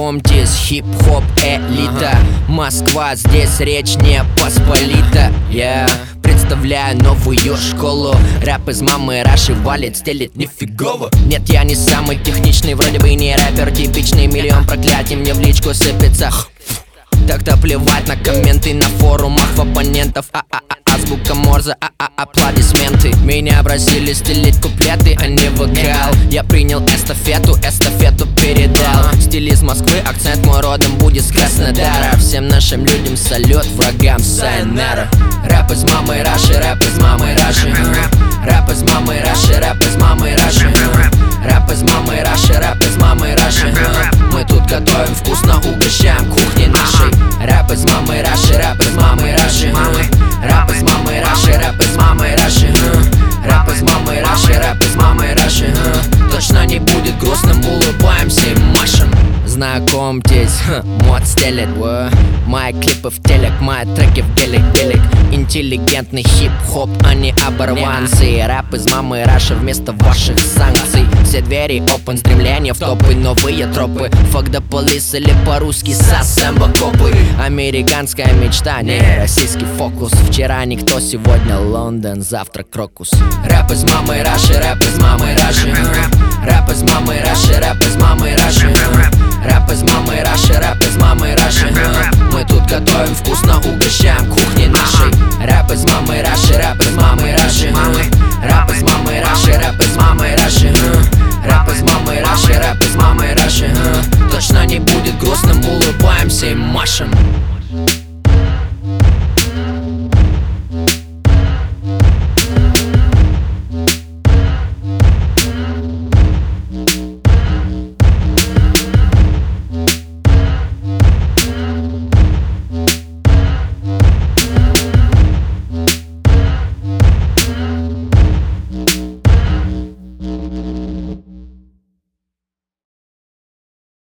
Знакомьтесь, хип-хоп элита. Москва, здесь речь не посполита. Я представляю новую школу. Рэп из мамы Раши валит, стелит нифигово. Нет, я не самый техничный, вроде бы не рэпер типичный. Миллион проклятий мне в личку сыпется. Так-то плевать на комменты на форумах в оппонентов. Азбука Морзе, аплодисменты. Меня просили стелить куплеты, а не вокал. Я принял эстафету передал. Стиль из Москвы, акцент мой родом будет с Краснодара. Всем нашим людям салют, врагам сайонара. Рэп из мамы Раши, рэп из мамы Раши. Рэп из мамы Раши, рэп из мамы Раши. Рэп из мамы Раши, рэп из мамы Раши. Мы тут готовим вкусно, угощаем кухни нашей. Рэп из мамы Раши, рэп из мамы Раши. Рэп из мамы Раши, рэп из мамы Раши. Рэп из мамы Раши, рэп из мамы Раши. Точно не будет грустным, улыбаемся и машем. Знакомьтесь, мод стелет. Мои клипы в телек, мои треки в гелик. Интеллигентный хип-хоп, а не оборванцы. Рэп из мамы Раши вместо ваших санкций. Все двери open, стремление в топы, новые тропы. Fuck the police или по-русски сасэмбо копы. Американская мечта, не российский фокус. Вчера никто, сегодня Лондон, завтра Крокус. Рэп из мамы Раши, рэп из мамы Раши. Рэп из мамы Раши, рэп из мамы Раши. Рэп из мамы Раши, рэп из мамы Раши. Мы тут готовим вкусно, угощаем кухни нашей. Рэп из мамы Раши, рэп из мамы Раши. Рэп из мамы Раши, рэп из мамы Раши. Рэп из мамы Раши, рэп из мамы Раши. Точно не будет грустным, улыбаемся и машем.